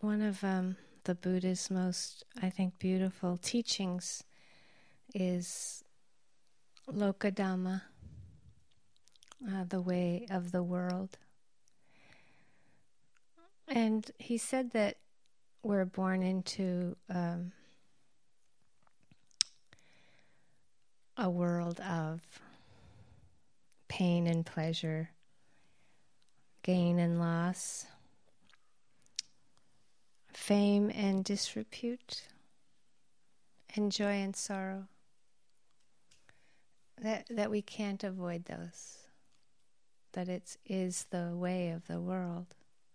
one of the Buddha's most, I think, beautiful teachings is Lokadhamma, the way of the world. And he said that we're born into a world of pain and pleasure, gain and loss, fame and disrepute, and joy and sorrow. That we can't avoid those. That it is the way of the world.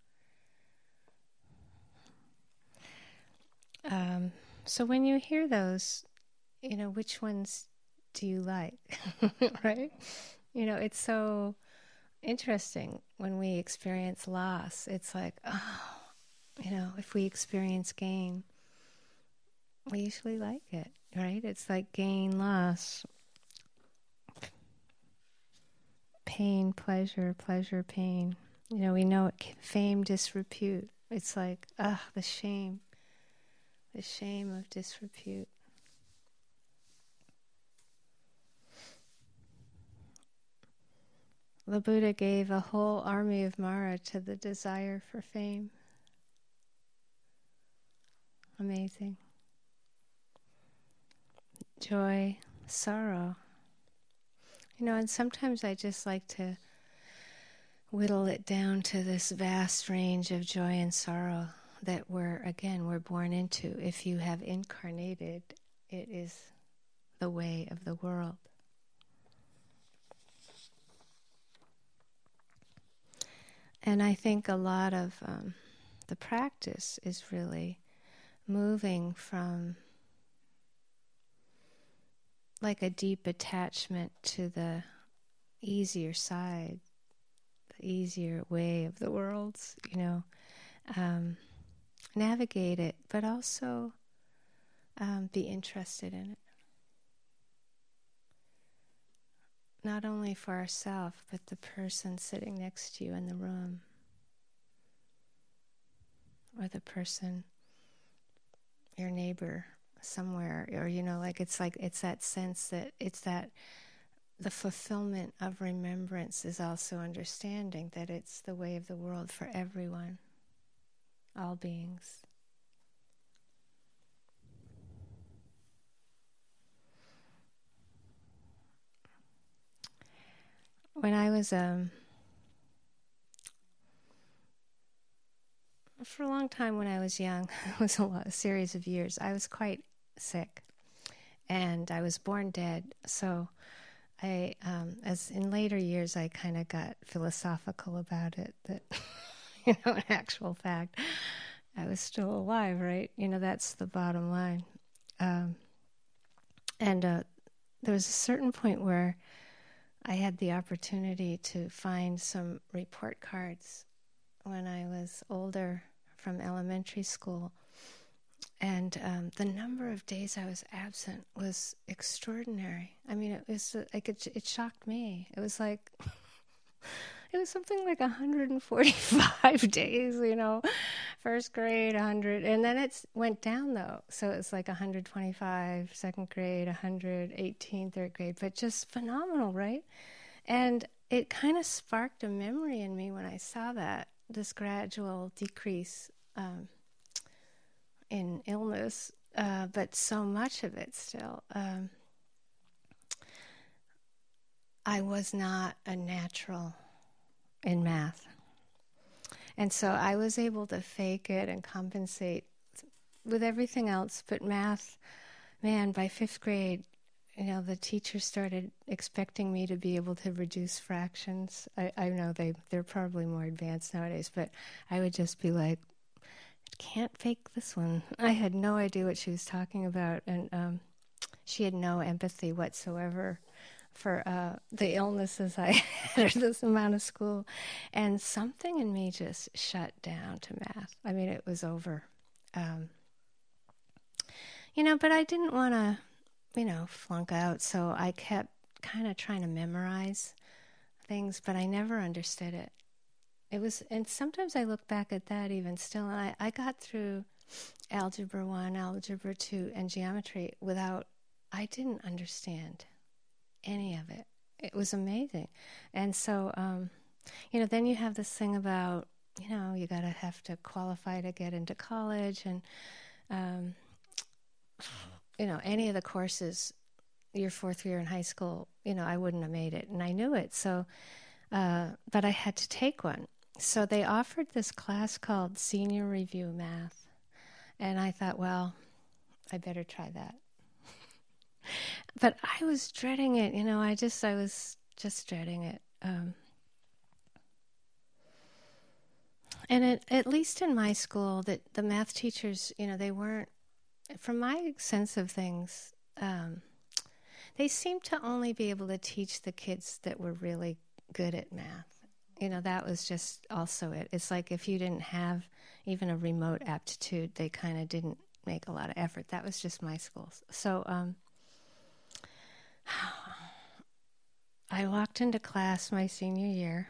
So when you hear those, which ones do you like, right? It's so interesting when we experience loss. It's like, if we experience gain, we usually like it, right? It's like gain, loss, pain, pleasure, pleasure, pain. We know it, fame, disrepute. It's like, the shame of disrepute. The Buddha gave a whole army of Mara to the desire for fame. Amazing. Joy, sorrow. And sometimes I just like to whittle it down to this vast range of joy and sorrow that we're born into. If you have incarnated, it is the way of the world. And I think a lot of the practice is really moving from like a deep attachment to the easier side, the easier way of the world, navigate it, but also be interested in it. Not only for ourselves, but the person sitting next to you in the room, or the person, your neighbor somewhere, or it's that sense that the fulfillment of remembrance is also understanding that it's the way of the world for everyone, all beings. When I was, for a long time when I was young, it was a series of years, I was quite sick, and I was born dead. So I, as in later years, I kind of got philosophical about it, that, in actual fact, I was still alive, right? That's the bottom line. And there was a certain point where I had the opportunity to find some report cards when I was older from elementary school. And the number of days I was absent was extraordinary. I mean, it was it shocked me. It was like, it was something like 145 days, first grade, 100. And then it went down, though. So it's like 125, second grade, 118, third grade. But just phenomenal, right? And it kind of sparked a memory in me when I saw that, this gradual decrease in illness, but so much of it still. I was not a natural in math. And so I was able to fake it and compensate with everything else, but math, man, by fifth grade, the teacher started expecting me to be able to reduce fractions. I know they're probably more advanced nowadays, but I would just be like, can't fake this one. I had no idea what she was talking about, and she had no empathy whatsoever for the illnesses I had at this amount of school. And something in me just shut down to math. I mean, it was over. But I didn't want to, flunk out, so I kept kind of trying to memorize things, but I never understood it. It was, and sometimes I look back at that even still, and I got through Algebra 1, Algebra 2, and geometry I didn't understand any of it. It was amazing. And so, then you have this thing about, you have to qualify to get into college, and, any of the courses your fourth year in high school, I wouldn't have made it, and I knew it. So, but I had to take one. So they offered this class called Senior Review Math, and I thought, well, I better try that. But I was dreading it, I was just dreading it. And at least in my school, the math teachers, they weren't, from my sense of things, they seemed to only be able to teach the kids that were really good at math. That was just also it. It's like if you didn't have even a remote aptitude, they kind of didn't make a lot of effort. That was just my school. So I walked into class my senior year,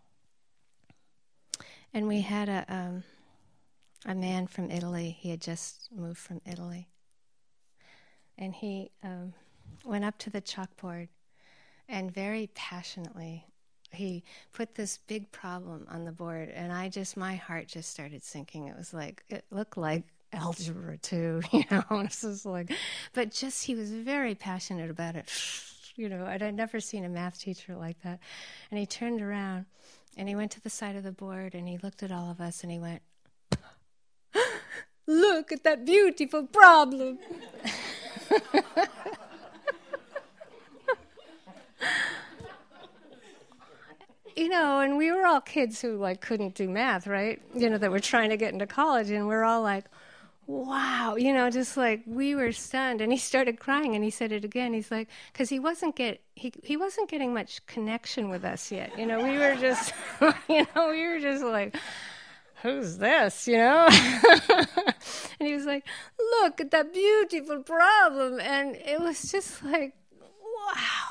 and we had a man from Italy. He had just moved from Italy. And he went up to the chalkboard, and very passionately, he put this big problem on the board, and my heart just started sinking. It looked like Algebra 2, It's just but he was very passionate about it, and I'd never seen a math teacher like that. And he turned around, and he went to the side of the board, and he looked at all of us, and he went, "Look at that beautiful problem." And we were all kids who couldn't do math, right? That were trying to get into college, and we're all like, wow, we were stunned. And he started crying, and he said it again. He's like, because he wasn't getting much connection with us yet. We were just, we were just like, who's this, And he was like, look at that beautiful problem. And it was just like, wow.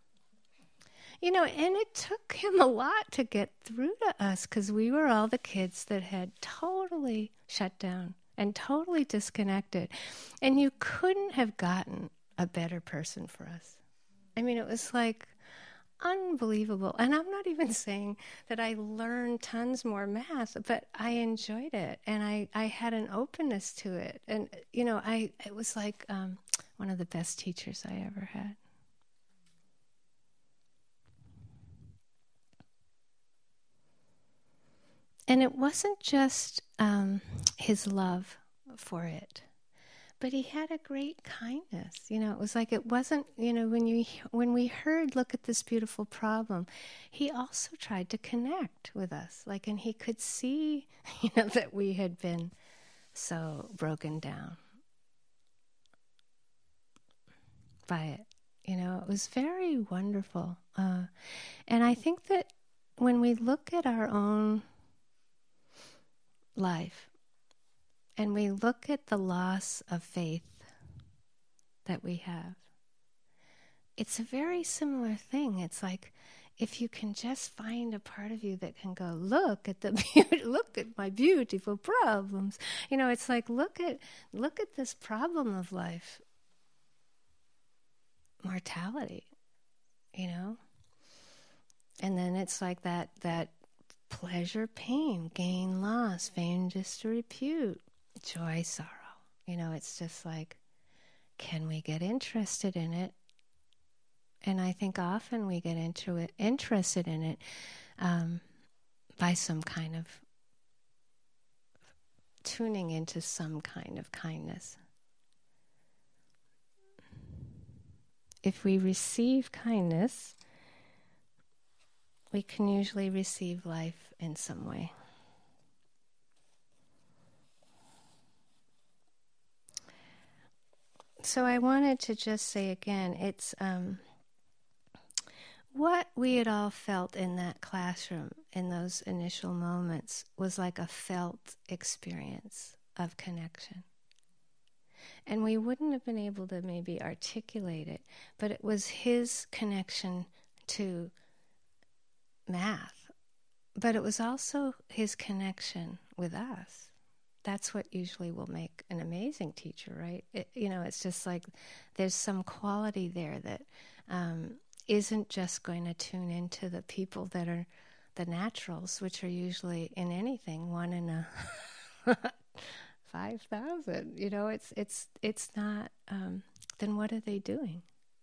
And it took him a lot to get through to us, because we were all the kids that had totally shut down and totally disconnected. And you couldn't have gotten a better person for us. It was unbelievable. And I'm not even saying that I learned tons more math, but I enjoyed it, and I had an openness to it. And, it was one of the best teachers I ever had. And it wasn't just his love for it, but he had a great kindness. It was it wasn't, when we heard, look at this beautiful problem, he also tried to connect with us. And he could see, that we had been so broken down by it. It was very wonderful. And I think that when we look at our own life, and we look at the loss of faith that we have, it's a very similar thing. It's if you can just find a part of you that can go, look at look at my beautiful problems. It's look at this problem of life, mortality. And then it's that pleasure, pain, gain, loss, fame, disrepute, joy, sorrow. It's just can we get interested in it? And I think often we get interested in it by some kind of tuning into some kind of kindness. If we receive kindness, we can usually receive life in some way. So I wanted to just say again, it's what we had all felt in that classroom in those initial moments was like a felt experience of connection. And we wouldn't have been able to maybe articulate it, but it was his connection to math But it was also his connection with us. That's what usually will make an amazing teacher, right? It's just like there's some quality there that isn't just going to tune into the people that are the naturals, which are usually in anything 1 in a 5,000. It's not. Then what are they doing?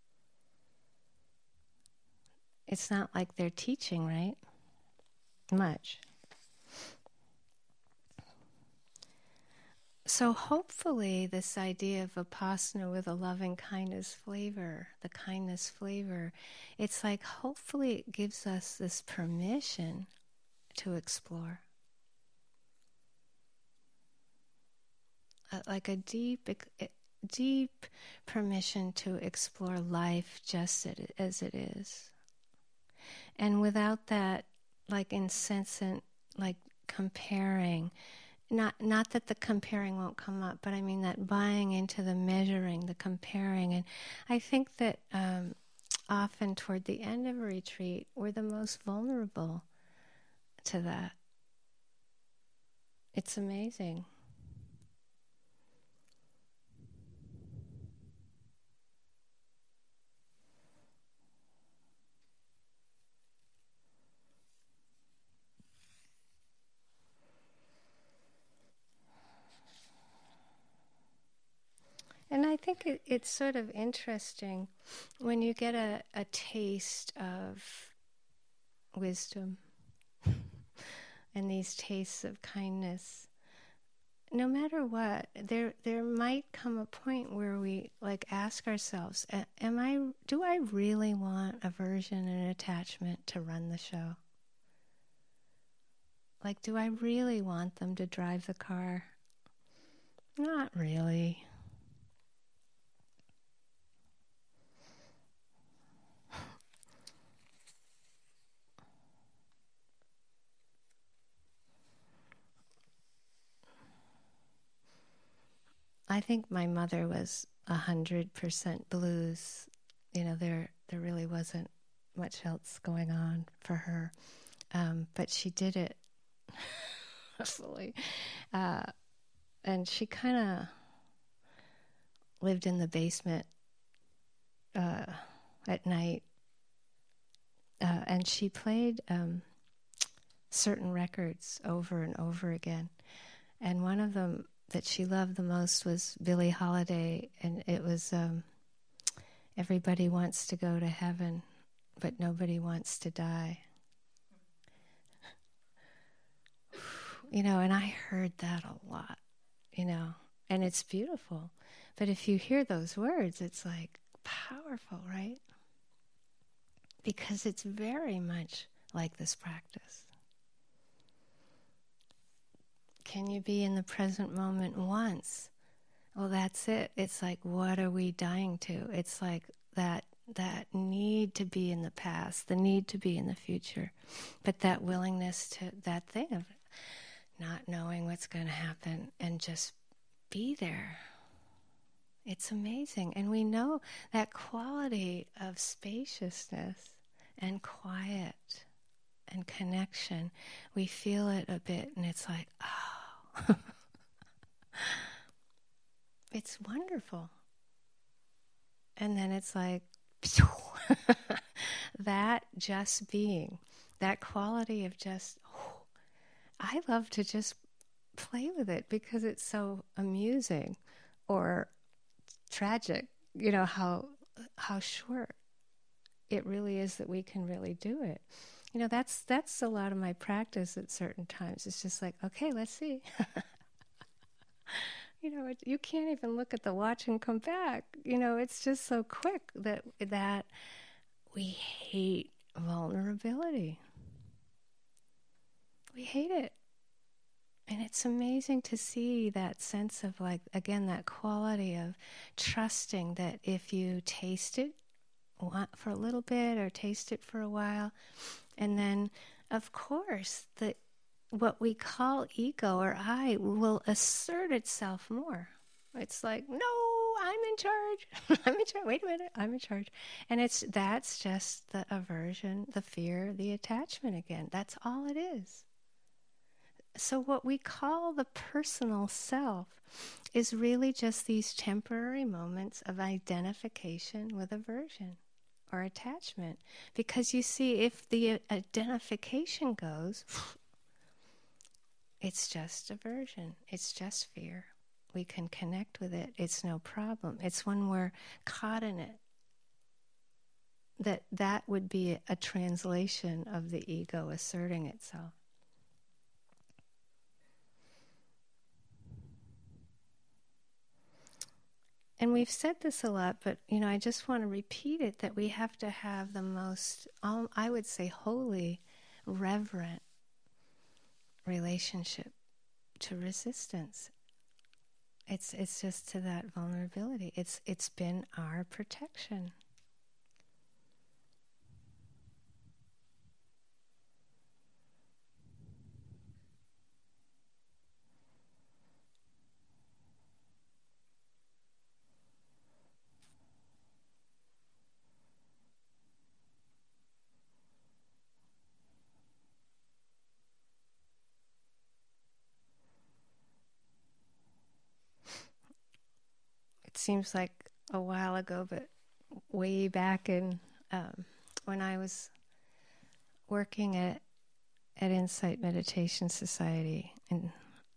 It's not like they're teaching, right? Much. So hopefully this idea of Vipassana with a loving kindness flavor, the kindness flavor, it's like hopefully it gives us this permission to explore. Like a deep permission to explore life just as it is. And without that, like incessant, like comparing, not that the comparing won't come up, but I mean that buying into the measuring, the comparing. And I think that often toward the end of a retreat, we're the most vulnerable to that. It's amazing. And I think it's sort of interesting when you get a taste of wisdom and these tastes of kindness. No matter what, there might come a point where we like ask ourselves, do I really want aversion and attachment to run the show? Like, do I really want them to drive the car? Not really. I think my mother was 100% blues. There really wasn't much else going on for her, but she did it fully, and she kind of lived in the basement at night, and she played certain records over and over again, and one of them that she loved the most was Billie Holiday, and it was everybody wants to go to heaven, but nobody wants to die. And I heard that a lot, and it's beautiful. But if you hear those words, it's like powerful, right? Because it's very much like this practice. Can you be in the present moment once? Well, that's it. It's like, what are we dying to? It's like that need to be in the past, the need to be in the future, but that willingness to, that thing of not knowing what's going to happen and just be there. It's amazing. And we know that quality of spaciousness and quiet and connection, we feel it a bit and it's like, oh, it's wonderful. And then it's like, that just being, that quality of just, I love to just play with it because it's so amusing or tragic, how short it really is that we can really do it. That's a lot of my practice at certain times. It's just like, okay, let's see. You can't even look at the watch and come back. It's just so quick that we hate vulnerability. We hate it. And it's amazing to see that sense of, like, again, that quality of trusting that if you taste it for a little bit or taste it for a while, and then, of course, what we call ego or I will assert itself more. It's like, no, I'm in charge. I'm in charge. Wait a minute, I'm in charge. And that's just the aversion, the fear, the attachment again. That's all it is. So what we call the personal self is really just these temporary moments of identification with aversion or attachment. Because you see, if the identification goes, it's just aversion. It's just fear. We can connect with it. It's no problem. It's when we're caught in it that would be a translation of the ego asserting itself. And we've said this a lot, but, I just want to repeat it, that we have to have the most, I would say, holy, reverent relationship to resistance. It's just to that vulnerability. It's been our protection. It seems like a while ago, but way back in when I was working at Insight Meditation Society in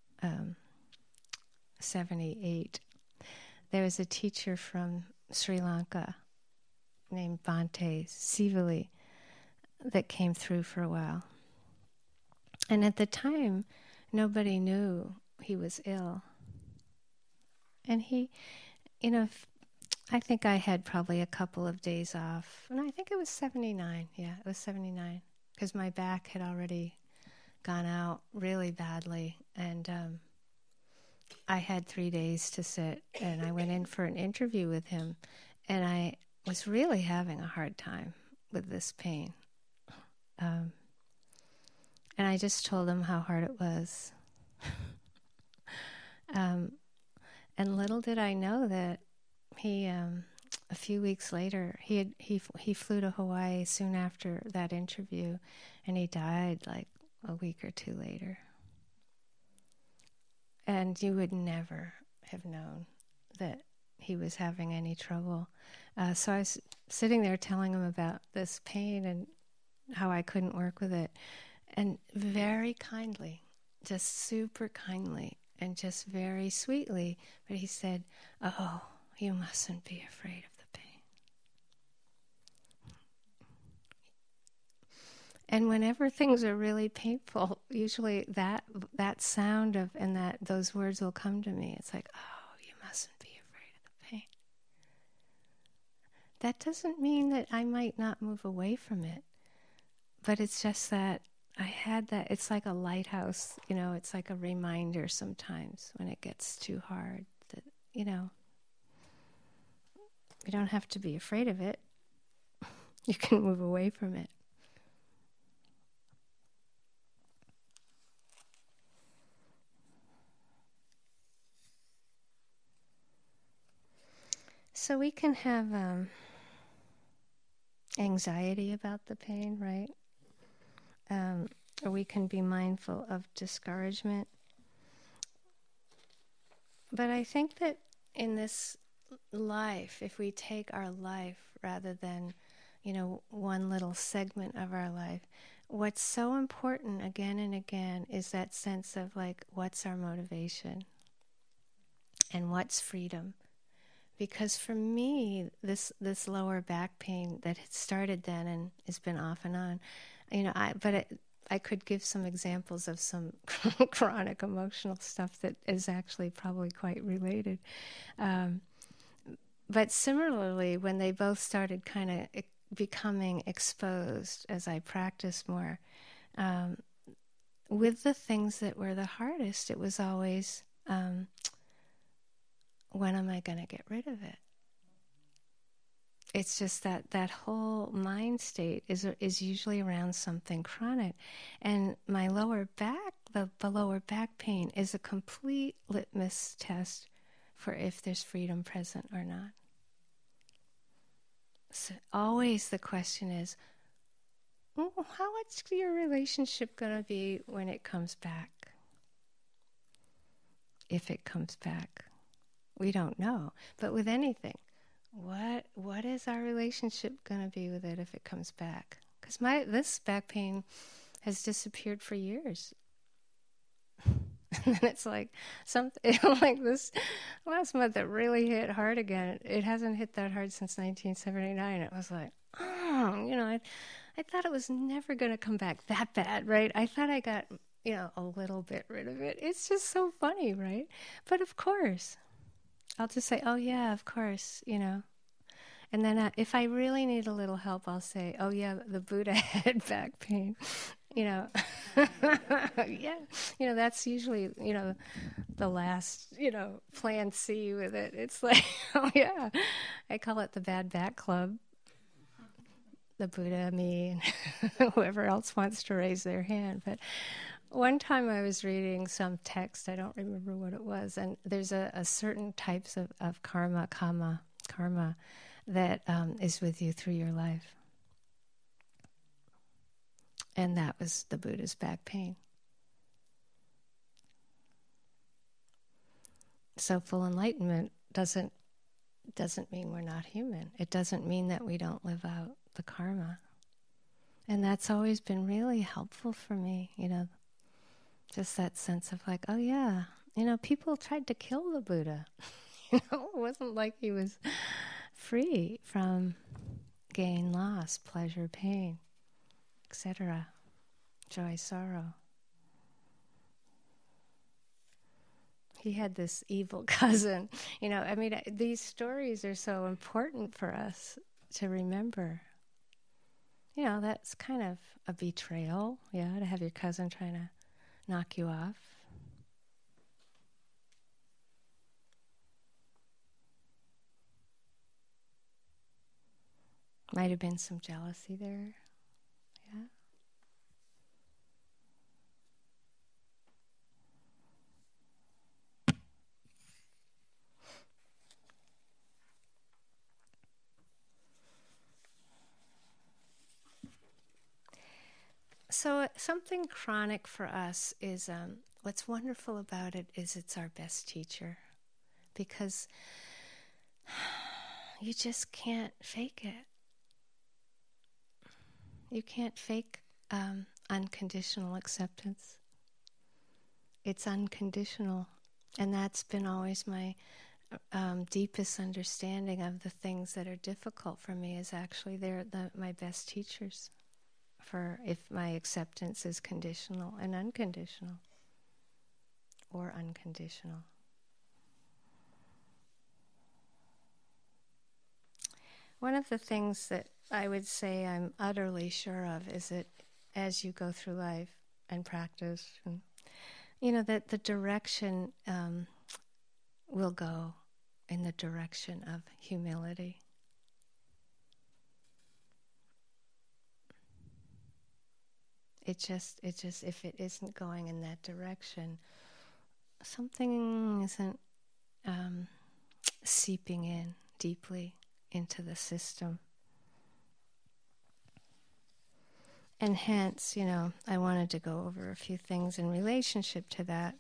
78, there was a teacher from Sri Lanka named Bhante Sivali that came through for a while. And at the time, nobody knew he was ill. And he, I think I had probably a couple of days off. And I think it was 79. Yeah, it was 79. Because my back had already gone out really badly. And I had 3 days to sit. And I went in for an interview with him. And I was really having a hard time with this pain. And I just told him how hard it was. And little did I know that he, a few weeks later, he flew to Hawaii soon after that interview, and he died like a week or two later. And you would never have known that he was having any trouble. So I was sitting there telling him about this pain and how I couldn't work with it. And very kindly, just super kindly, and just very sweetly, but he said, "Oh, you mustn't be afraid of the pain." And whenever things are really painful, usually that sound of and those words will come to me. It's like, "Oh, you mustn't be afraid of the pain." That doesn't mean that I might not move away from it, but it's just that I had that. It's like a lighthouse, it's like a reminder sometimes when it gets too hard that, you don't have to be afraid of it. You can move away from it. So we can have anxiety about the pain, right? Or we can be mindful of discouragement. But I think that in this life, if we take our life rather than, one little segment of our life, what's so important again and again is that sense of like, what's our motivation and what's freedom? Because for me, this lower back pain that had started then and has been off and on, I could give some examples of some chronic emotional stuff that is actually probably quite related. But similarly, when they both started kind of becoming exposed as I practiced more, with the things that were the hardest, it was always, when am I going to get rid of it? It's just that whole mind state is usually around something chronic. And my lower back, the lower back pain is a complete litmus test for if there's freedom present or not. So always the question is, what's your relationship going to be when it comes back? If it comes back. We don't know. But with anything, what is our relationship going to be with it if it comes back? Because this back pain has disappeared for years. And then it's like something like this last month that really hit hard again. It hasn't hit that hard since 1979. It was like, I thought it was never going to come back that bad, right? I thought I got, a little bit rid of it. It's just so funny, right? But of course, I'll just say, oh yeah, of course, And then if I really need a little help, I'll say, oh yeah, the Buddha had back pain, Yeah, that's usually, the last, plan C with it. It's like, oh yeah, I call it the bad back club. The Buddha, me, and whoever else wants to raise their hand. But one time I was reading some text, I don't remember what it was, and there's a certain types of karma, that is with you through your life. And that was the Buddha's back pain. So full enlightenment doesn't mean we're not human. It doesn't mean that we don't live out the karma. And that's always been really helpful for me, just that sense of like, oh yeah, people tried to kill the Buddha. It wasn't like he was free from gain, loss, pleasure, pain, etc., joy, sorrow. He had this evil cousin. These stories are so important for us to remember. That's kind of a betrayal, to have your cousin trying to knock you off. Might have been some jealousy there, yeah. So something chronic for us is, what's wonderful about it is it's our best teacher, because you just can't fake it. You can't fake unconditional acceptance. It's unconditional, and that's been always my deepest understanding of the things that are difficult for me, is actually they're my best teachers for if my acceptance is conditional and unconditional, or unconditional. One of the things that I would say I'm utterly sure of is that as you go through life and practice, and, that the direction will go in the direction of humility. It just, if it isn't going in that direction, something isn't seeping in deeply into the system. And hence, I wanted to go over a few things in relationship to that.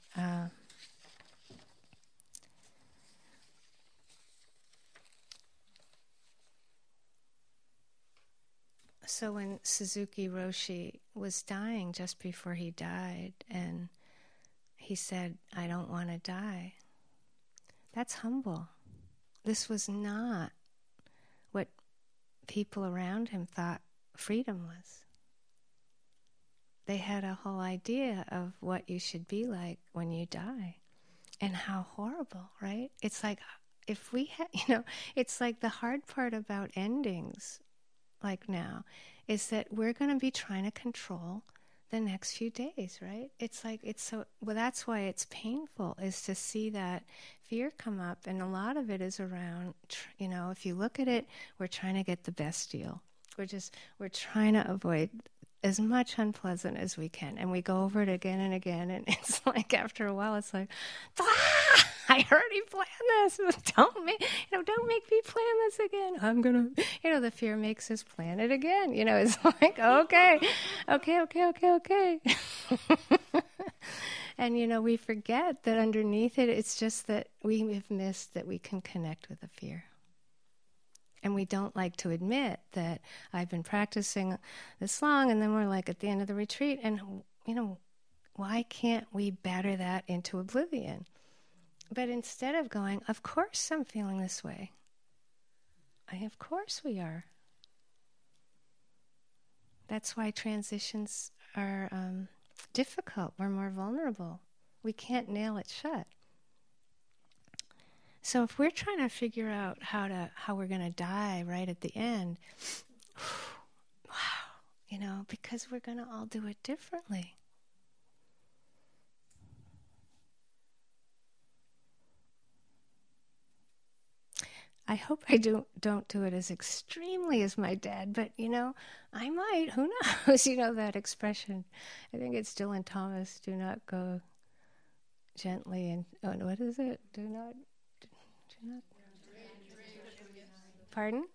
So when Suzuki Roshi was dying, just before he died, and he said, I don't want to die. That's humble. This was not what people around him thought freedom was. They had a whole idea of what you should be like when you die, and how horrible, right? It's like, if we had, it's like the hard part about endings, like now, is that we're going to be trying to control the next few days, right? It's like, that's why it's painful, is to see that fear come up, and a lot of it is around, if you look at it, we're trying to get the best deal. We're trying to avoid as much unpleasant as we can, and we go over it again and again, and it's like, after a while, it's like, I already planned this. Don't make me plan this again. I'm gonna, the fear makes us plan it again. It's like, okay. And we forget that underneath it, it's just that we have missed that we can connect with the fear. And we don't like to admit that I've been practicing this long, and then we're like at the end of the retreat, and why can't we batter that into oblivion? But instead of going, of course I'm feeling this way. Of course we are. That's why transitions are difficult. We're more vulnerable. We can't nail it shut. So if we're trying to figure out how we're going to die right at the end, wow, because we're going to all do it differently. I hope I don't do it as extremely as my dad, but I might. Who knows? That expression. I think it's Dylan Thomas. Do not go gently and what is it? Do not. Pardon?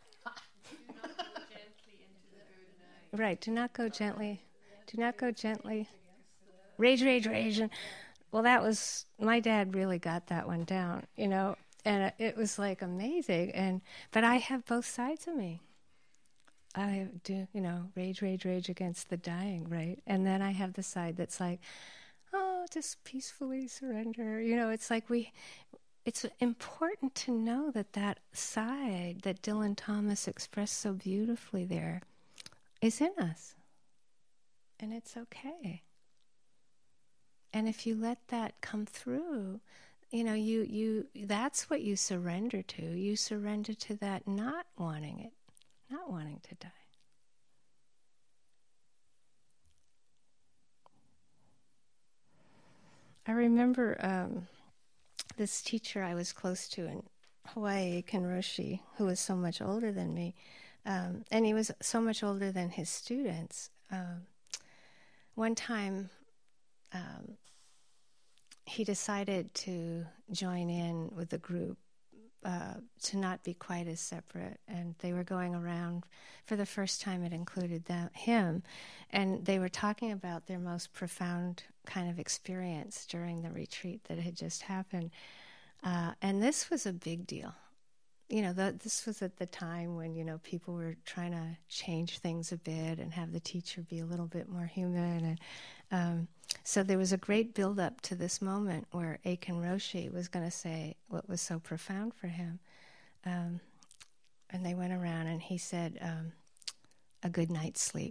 Right. Do not go gently. Do not go gently. Rage. And, well, that was my dad. Really got that one down. And it was like amazing. But I have both sides of me. I do, rage against the dying, right? And then I have the side that's like, oh, just peacefully surrender. It's like it's important to know that side that Dylan Thomas expressed so beautifully there is in us. And it's okay. And if you let that come through, you that's what you surrender to. You surrender to that not wanting it, not wanting to die. I remember this teacher I was close to in Hawaii, Ken Roshi, who was so much older than me, and he was so much older than his students. One time, he decided to join in with the group to not be quite as separate, and they were going around. For the first time, it included him, and they were talking about their most profound kind of experience during the retreat that had just happened, and this was a big deal. This was at the time when people were trying to change things a bit and have the teacher be a little bit more human, and so there was a great build-up to this moment where Aiken Roshi was going to say what was so profound for him. And they went around and he said, a good night's sleep.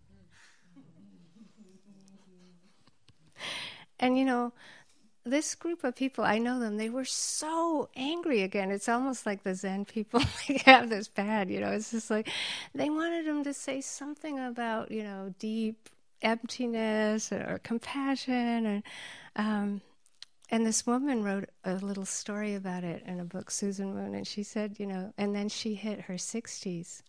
And this group of people, I know them, they were so angry again. It's almost like the Zen people have this bad, it's just like they wanted him to say something about, deep emptiness or compassion, and this woman wrote a little story about it in a book, Susan Moon, and she said, and then she hit her 60s.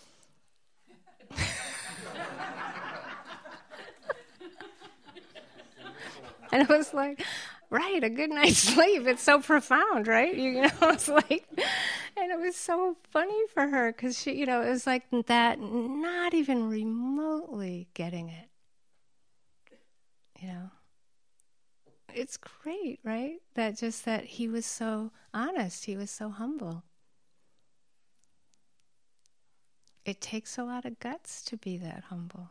And it was like, right, a good night's sleep. It's so profound, right? It's like, and it was so funny for her because she, it was like that, not even remotely getting it. It's great, right? That he was so honest, he was so humble. It takes a lot of guts to be that humble.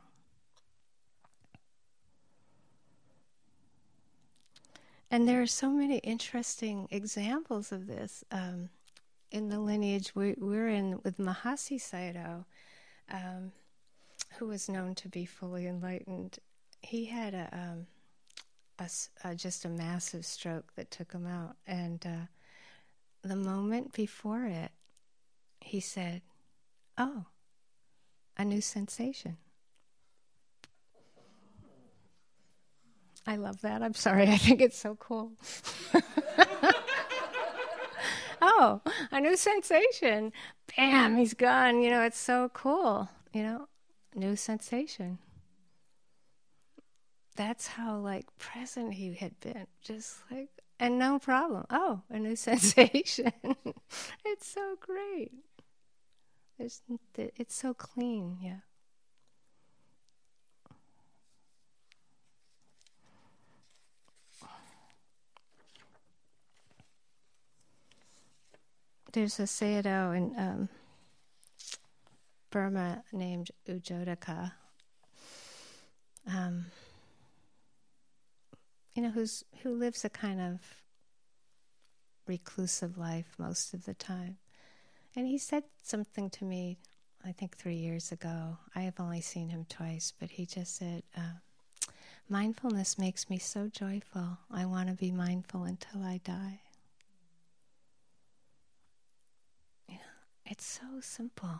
And there are so many interesting examples of this in the lineage we're in with Mahasi Sayadaw, who was known to be fully enlightened. He had just a massive stroke that took him out. And the moment before it, he said, oh, a new sensation. I love that. I'm sorry. I think it's so cool. Oh, a new sensation. Bam, he's gone. It's so cool. New sensation. That's how present he had been. Just like, and no problem. Oh, a new sensation. It's so great. It's so clean, yeah. There's a Sayadaw in Burma named Ujodaka, who lives a kind of reclusive life most of the time. And he said something to me, I think 3 years ago. I have only seen him twice, but he just said, mindfulness makes me so joyful. I want to be mindful until I die. Yeah, it's so simple.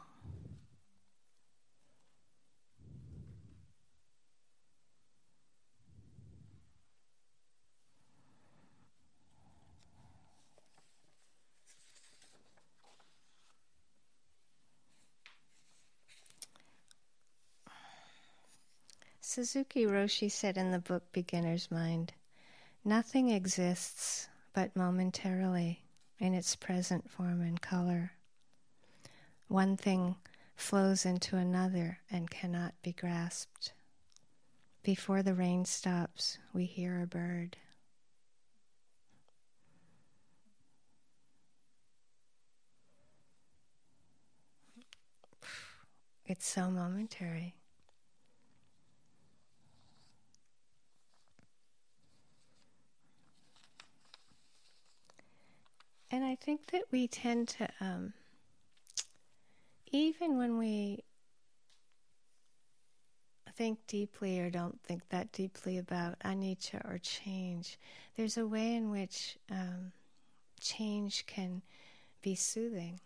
Suzuki Roshi said in the book Beginner's Mind, nothing exists but momentarily in its present form and color. One thing flows into another and cannot be grasped. Before the rain stops, we hear a bird. It's so momentary. And I think that we tend to, even when we think deeply or don't think that deeply about anicca or change, there's a way in which change can be soothing.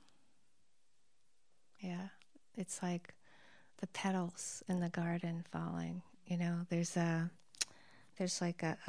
Yeah, it's like the petals in the garden falling. There's like a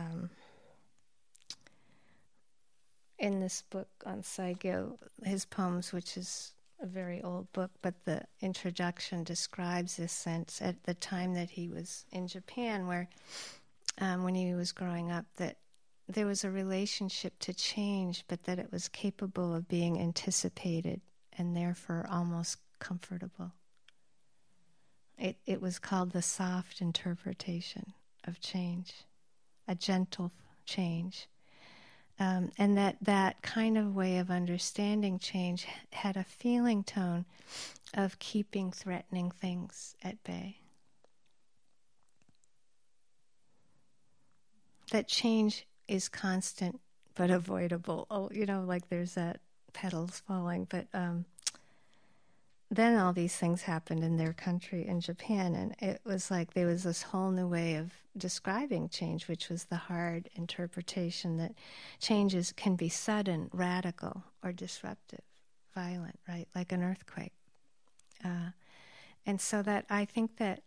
in this book on Saigyo, his poems, which is a very old book, but the introduction describes this sense at the time that he was in Japan, where when he was growing up, that there was a relationship to change, but that it was capable of being anticipated and therefore almost comfortable. It was called the soft interpretation of change, a gentle change. And that kind of way of understanding change had a feeling tone of keeping threatening things at bay. That change is constant but avoidable. Oh, like there's that petals falling. But then all these things happened in their country, in Japan, and it was like there was this whole new way of describing change, which was the hard interpretation that changes can be sudden, radical, or disruptive, violent, right? Like an earthquake. And so that I think that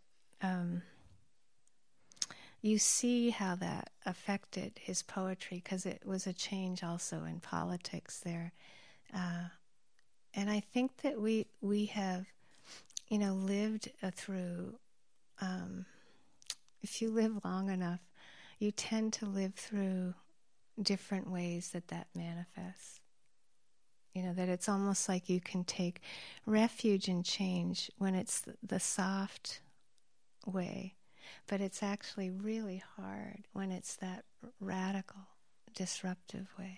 you see how that affected his poetry, because it was a change also in politics there. And I think that we have, lived through, if you live long enough, you tend to live through different ways that manifests. That it's almost like you can take refuge in change when it's the soft way, but it's actually really hard when it's that radical, disruptive way.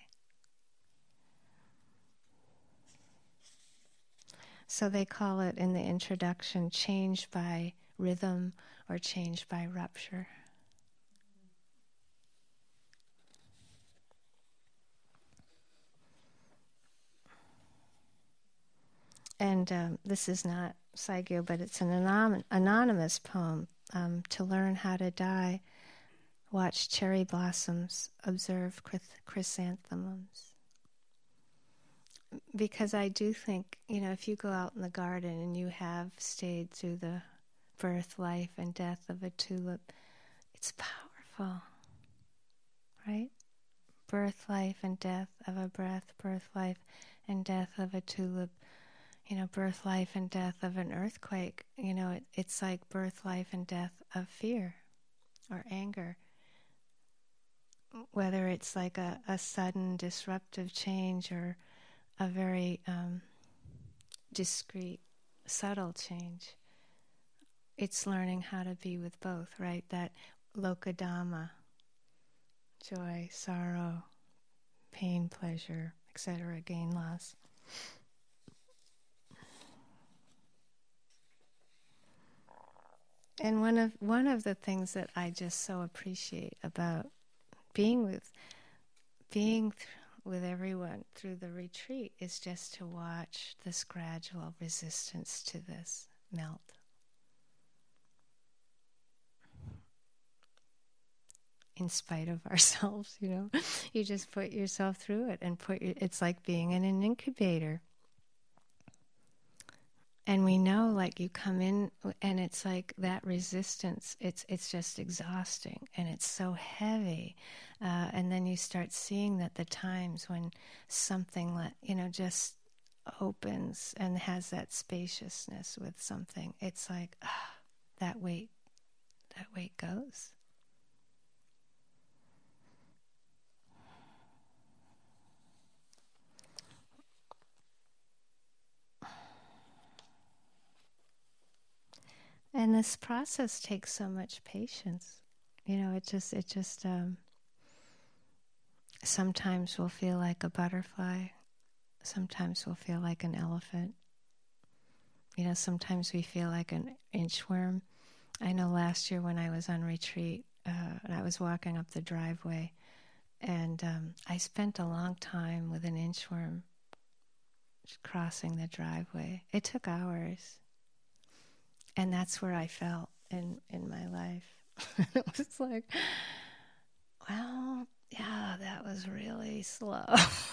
So they call it in the introduction change by rhythm or change by rupture. And this is not Saigyo, but it's an anonymous poem. To learn how to die, watch cherry blossoms, observe chrysanthemums. Because I do think, if you go out in the garden and you have stayed through the birth, life, and death of a tulip, it's powerful, right? Birth, life, and death of a breath, birth, life, and death of a tulip, birth, life, and death of an earthquake. It's like birth, life, and death of fear or anger. whether it's like a sudden disruptive change or a very discrete, subtle change. It's learning how to be with both, right? That lokadhamma, joy, sorrow, pain, pleasure, etc., gain, loss. And one of the things that I just so appreciate about being with everyone through the retreat is just to watch this gradual resistance to this melt. In spite of ourselves, you just put yourself through it and it's like being in an incubator. And we know, like, you come in and it's like that resistance, it's just exhausting and it's so heavy. And then you start seeing that the times when something, just opens and has that spaciousness with something, it's like, that weight goes. And this process takes so much patience. It just sometimes we'll feel like a butterfly. Sometimes we'll feel like an elephant. Sometimes we feel like an inchworm. I know last year when I was on retreat, and I was walking up the driveway, and I spent a long time with an inchworm crossing the driveway. It took hours. And that's where I felt in my life. It was like, well, yeah, that was really slow.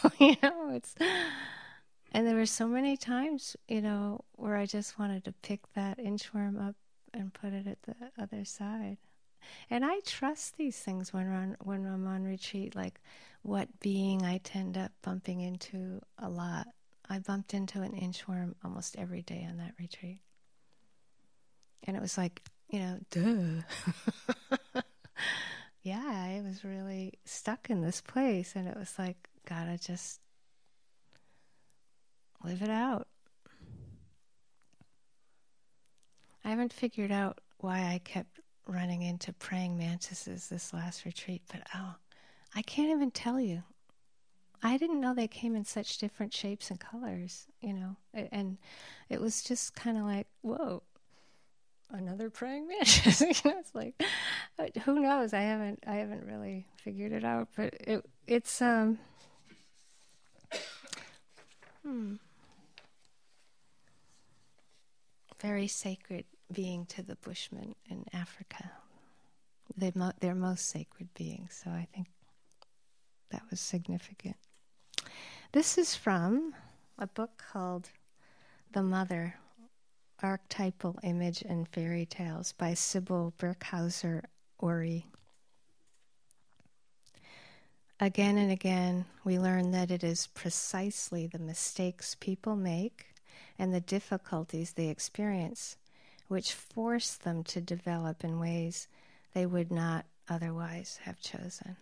And there were so many times, where I just wanted to pick that inchworm up and put it at the other side. And I trust these things when I'm on retreat, like what being I tend up bumping into a lot. I bumped into an inchworm almost every day on that retreat. And it was like, duh. Yeah, I was really stuck in this place. And it was like, gotta just live it out. I haven't figured out why I kept running into praying mantises this last retreat, but I can't even tell you. I didn't know they came in such different shapes and colors, and it was just kind of like, whoa. Another praying mantis. It's like, who knows? I haven't really figured it out, but it's very sacred being to the Bushmen in Africa. They're most sacred beings, so I think that was significant. This is from a book called The Mother, Archetypal Image and Fairy Tales by Sybil Birkhauser Ori. Again and again, we learn that it is precisely the mistakes people make and the difficulties they experience which force them to develop in ways they would not otherwise have chosen.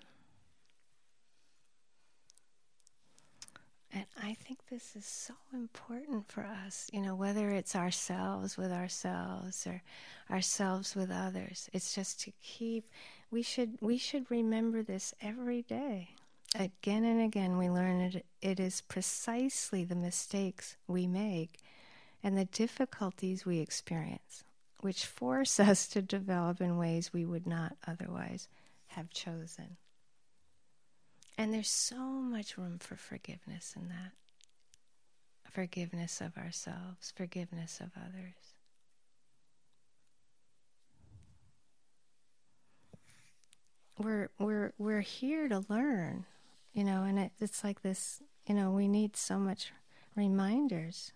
And I think this is so important for us, whether it's ourselves with ourselves or ourselves with others. It's just to we should remember this every day. Again and again we learn it is precisely the mistakes we make and the difficulties we experience which force us to develop in ways we would not otherwise have chosen. And there's so much room for forgiveness in that. Forgiveness of ourselves, forgiveness of others. We're here to learn, and it's like this, we need so much reminders.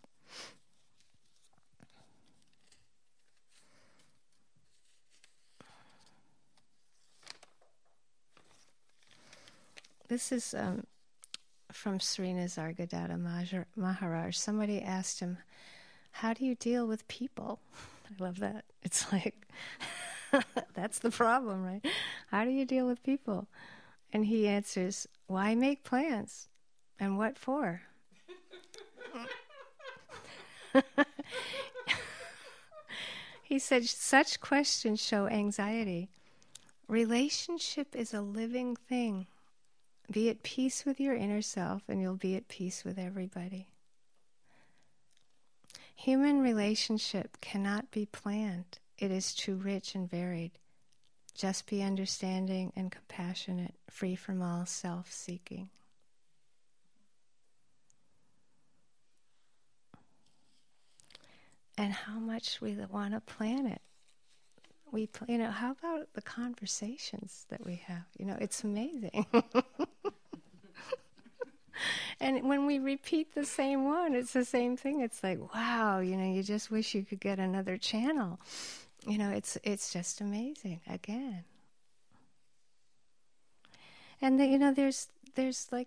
This is from Sri Nisargadatta Maharaj. Somebody asked him, how do you deal with people? I love that. It's like, that's the problem, right? How do you deal with people? And he answers, why make plans? And what for? He said, such questions show anxiety. Relationship is a living thing. Be at peace with your inner self and you'll be at peace with everybody. Human relationship cannot be planned. It is too rich and varied. Just be understanding and compassionate, free from all self-seeking. And how much we want to plan it. How about the conversations that we have? It's amazing. And when we repeat the same one, it's the same thing. It's like, wow, you just wish you could get another channel. It's just amazing again. And there's like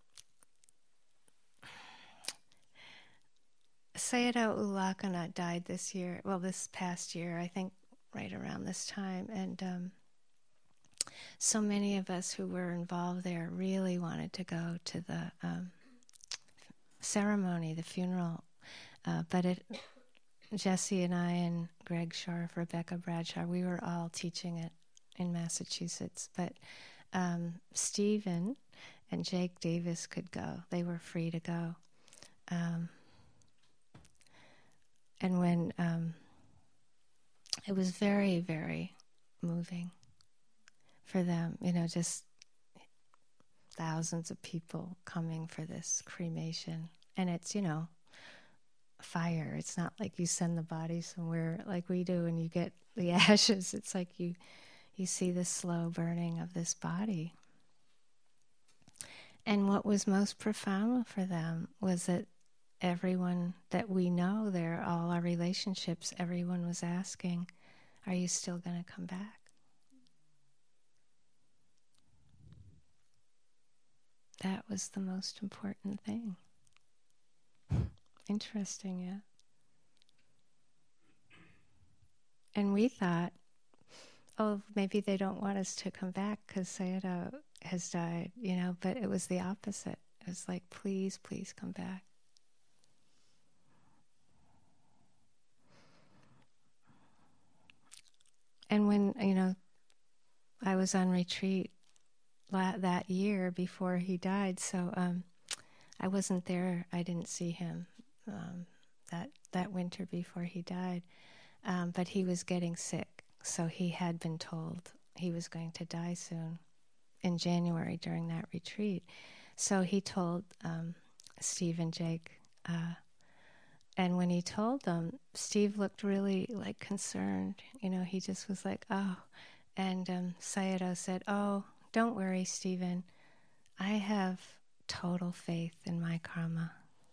Sayadaw U Lakana died this past year, I think right around this time. And so many of us who were involved there really wanted to go to the ceremony, the funeral. But Jesse and I and Greg Scharf, Rebecca Bradshaw, we were all teaching it in Massachusetts. But Stephen and Jake Davis could go. They were free to go. And when it was very, very moving for them, just thousands of people coming for this cremation. And it's, fire. It's not like you send the body somewhere like we do and you get the ashes. It's like you see the slow burning of this body. And what was most profound for them was that everyone that we know there, all our relationships, everyone was asking, are you still going to come back? That was the most important thing. Interesting, yeah. And we thought, oh, maybe they don't want us to come back because Sayadaw has died, but it was the opposite. It was like, please, please come back. And when, I was on retreat that year before he died, so I wasn't there. I didn't see him that winter before he died. But he was getting sick, so he had been told he was going to die soon in January during that retreat. So he told Steve and Jake, and when he told them, Steve looked really like concerned. He just was like, oh. And Sayadaw said, oh, don't worry, Stephen. I have total faith in my karma.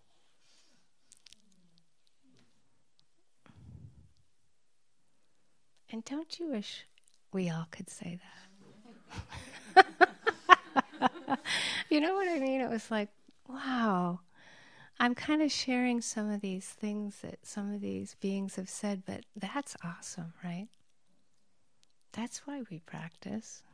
And don't you wish we all could say that? You know what I mean? It was like, wow. I'm kind of sharing some of these things that some of these beings have said, but that's awesome, right? That's why we practice.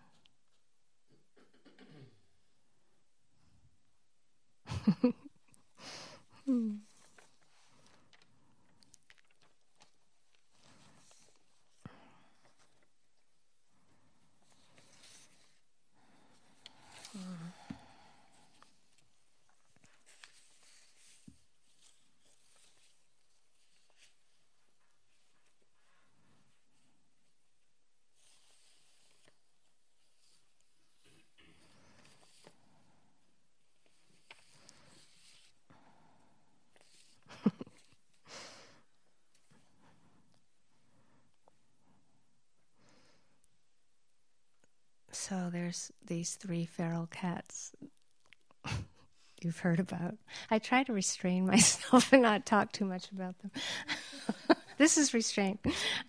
So there's these 3 feral cats you've heard about. I try to restrain myself and not talk too much about them. This is restraint.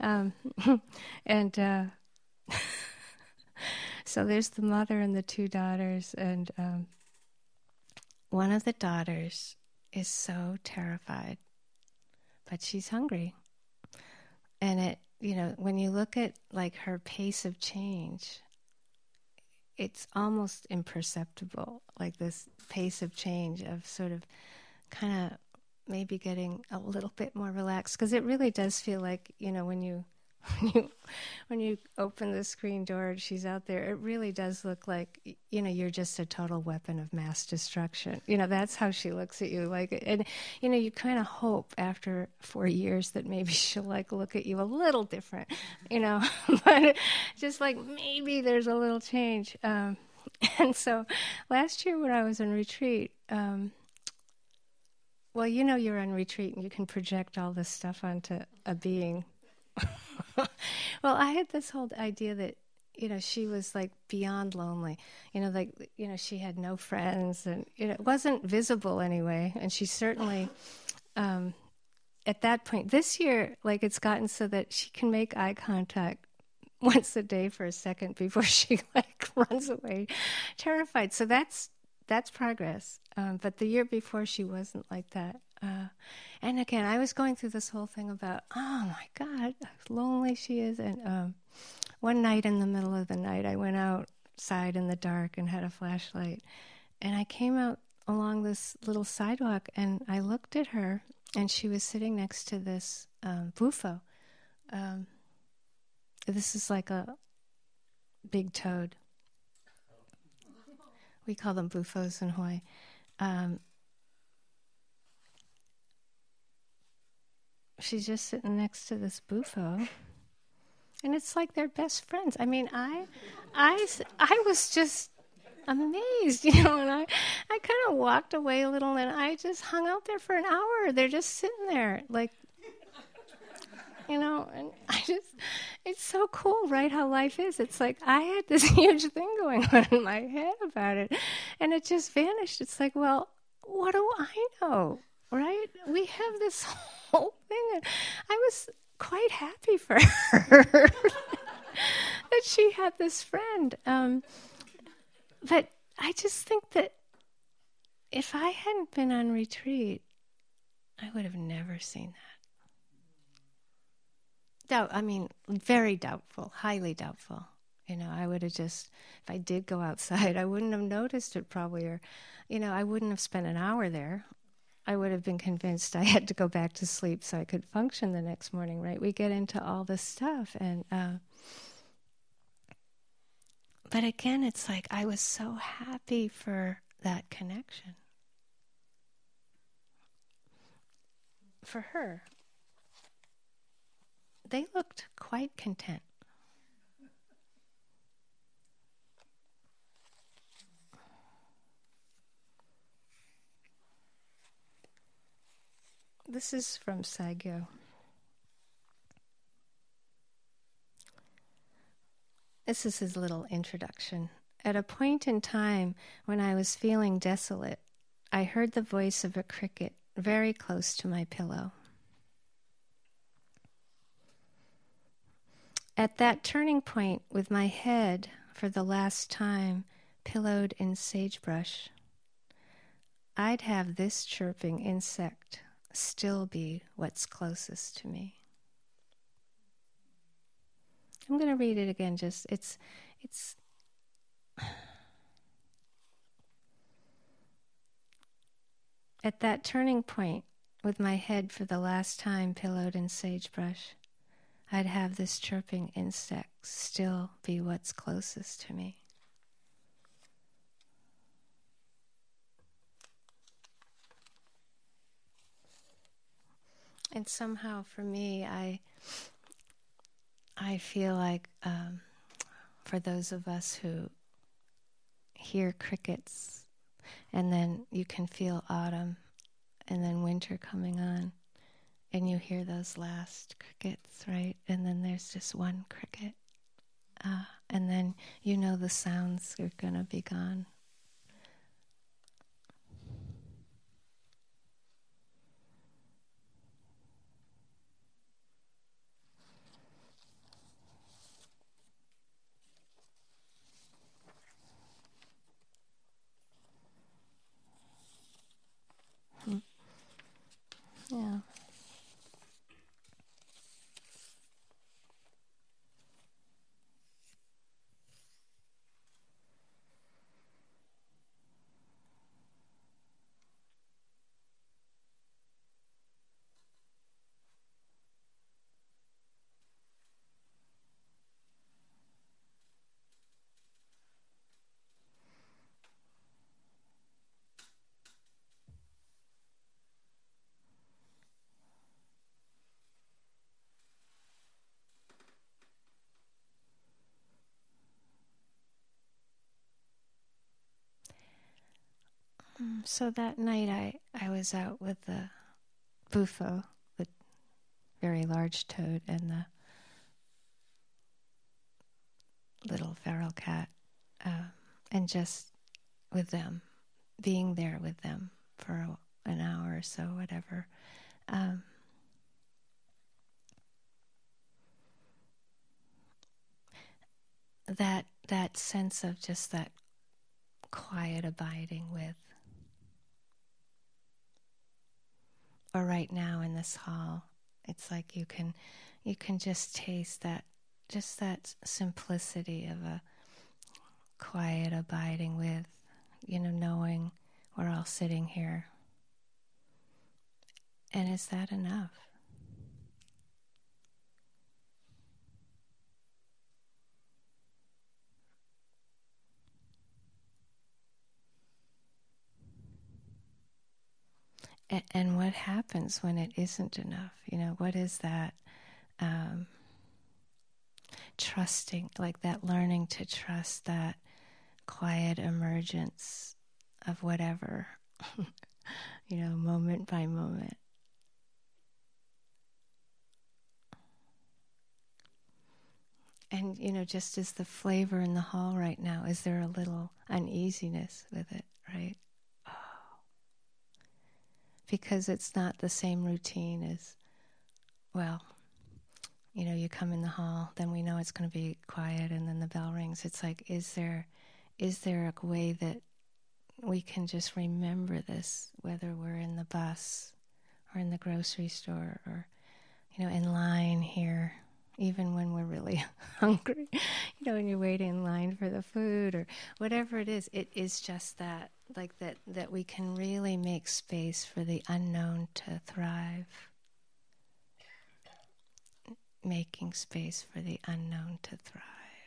So there's the mother and the 2 daughters, and one of the daughters is so terrified, but she's hungry. And when you look at like her pace of change, it's almost imperceptible, like this pace of change of sort of kind of maybe getting a little bit more relaxed, because it really does feel like, when you when you open the screen door and she's out there, it really does look like, you're just a total weapon of mass destruction. That's how she looks at you. Like, and, you kind of hope after 4 years that maybe she'll look at you a little different, but just like maybe there's a little change. And so last year when I was on retreat, well, you're on retreat and you can project all this stuff onto a being. Well, I had this whole idea that, she was beyond lonely, she had no friends, and, it wasn't visible anyway. And she certainly, at that point this year, it's gotten so that she can make eye contact once a day for a second before she runs away, terrified. So that's progress. But the year before she wasn't like that. And again, I was going through this whole thing about, oh my God, how lonely she is. And one night in the middle of the night, I went outside in the dark and had a flashlight. And I came out along this little sidewalk and I looked at her, and she was sitting next to this bufo. This is like a big toad. We call them bufos in Hawaii. She's just sitting next to this bufo, and it's like they're best friends. I mean, I was just amazed, and I kind of walked away a little, and I just hung out there for an hour. They're just sitting there, and it's so cool, right, how life is. It's like I had this huge thing going on in my head about it, and it just vanished. It's like, well, what do I know, right? We have this whole thing, and I was quite happy for her that she had this friend. But I just think that if I hadn't been on retreat, I would have never seen that. Very doubtful, highly doubtful. I would have just, if I did go outside, I wouldn't have noticed it probably, or, I wouldn't have spent an hour there. I would have been convinced I had to go back to sleep so I could function the next morning, right? We get into all this stuff. And, but again, it's like I was so happy for that connection. For her, they looked quite content. This is from Saigyo. This is his little introduction. At a point in time when I was feeling desolate, I heard the voice of a cricket very close to my pillow. At that turning point, with my head for the last time pillowed in sagebrush, I'd have this chirping insect still be what's closest to me. I'm going to read it again. It's at that turning point, with my head for the last time pillowed in sagebrush, I'd have this chirping insect still be what's closest to me. And somehow for me, I feel like for those of us who hear crickets, and then you can feel autumn and then winter coming on, and you hear those last crickets, right? And then there's just one cricket, and then the sounds are going to be gone. Yeah. So that night I was out with the bufo, the very large toad, and the little feral cat, and just with them, being there with them for an hour or so, whatever. That sense of just that quiet abiding with, or right now in this hall, it's like you can just taste that, just that simplicity of a quiet abiding with, knowing we're all sitting here. And is that enough? And what happens when it isn't enough? What is that trusting, like that learning to trust that quiet emergence of whatever, moment by moment. And, just as the flavor in the hall right now, is there a little uneasiness with it, right? Oh. Because it's not the same routine as, well, you come in the hall, then we know it's going to be quiet, and then the bell rings. It's like, is there a way that we can just remember this, whether we're in the bus or in the grocery store or, in line here, even when we're really hungry, when you're waiting in line for the food or whatever it is just that, like that we can really make space for the unknown to thrive. Making space for the unknown to thrive.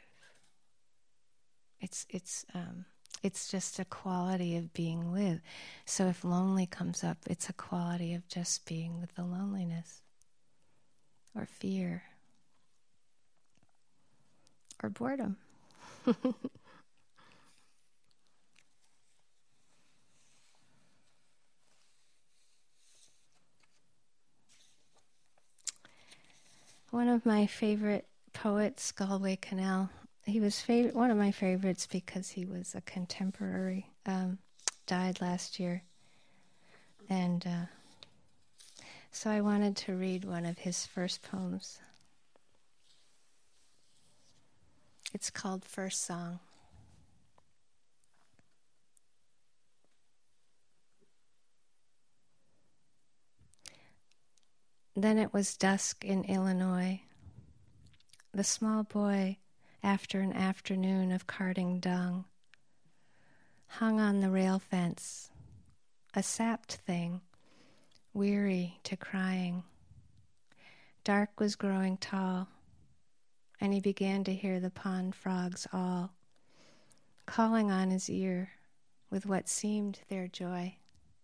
It's just a quality of being with. So if lonely comes up, it's a quality of just being with the loneliness, or fear, or boredom. One of my favorite poets, Galway Kinnell, he was one of my favorites because he was a contemporary, died last year. And so I wanted to read one of his first poems. It's called First Song. Then it was dusk in Illinois. The small boy, after an afternoon of carting dung, hung on the rail fence, a sapped thing, weary to crying. Dark was growing tall, and he began to hear the pond frogs all calling on his ear with what seemed their joy.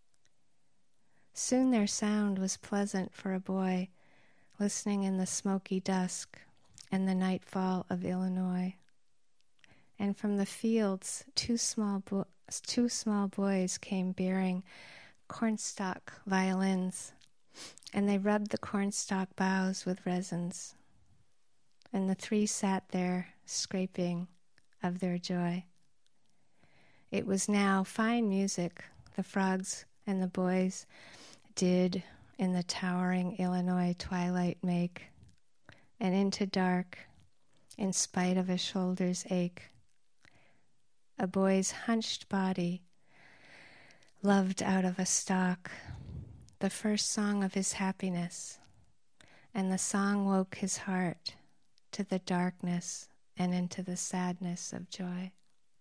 Soon their sound was pleasant for a boy listening in the smoky dusk and the nightfall of Illinois. And from the fields, two small boys came bearing cornstalk violins, and they rubbed the cornstalk boughs with resins. And the three sat there, scraping of their joy. It was now fine music the frogs and the boys did in the towering Illinois twilight make, and into dark, in spite of a shoulder's ache. A boy's hunched body loved out of a stalk, the first song of his happiness, and the song woke his heart to the darkness and into the sadness of joy.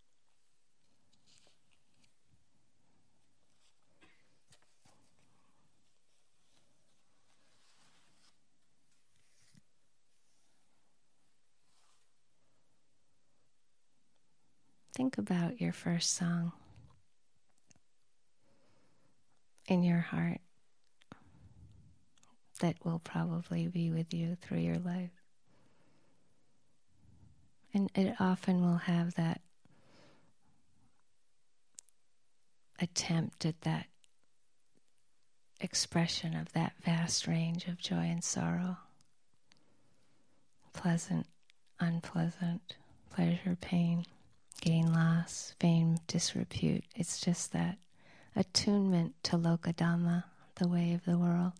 Think about your first song in your heart that will probably be with you through your life. And it often will have that attempt at that expression of that vast range of joy and sorrow, pleasant, unpleasant, pleasure, pain, gain, loss, fame, disrepute. It's just that attunement to Lokadhamma, the way of the world.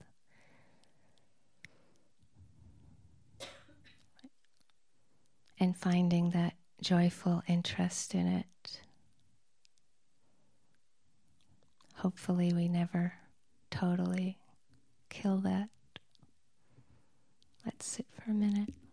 And finding that joyful interest in it. Hopefully we never totally kill that. Let's sit for a minute.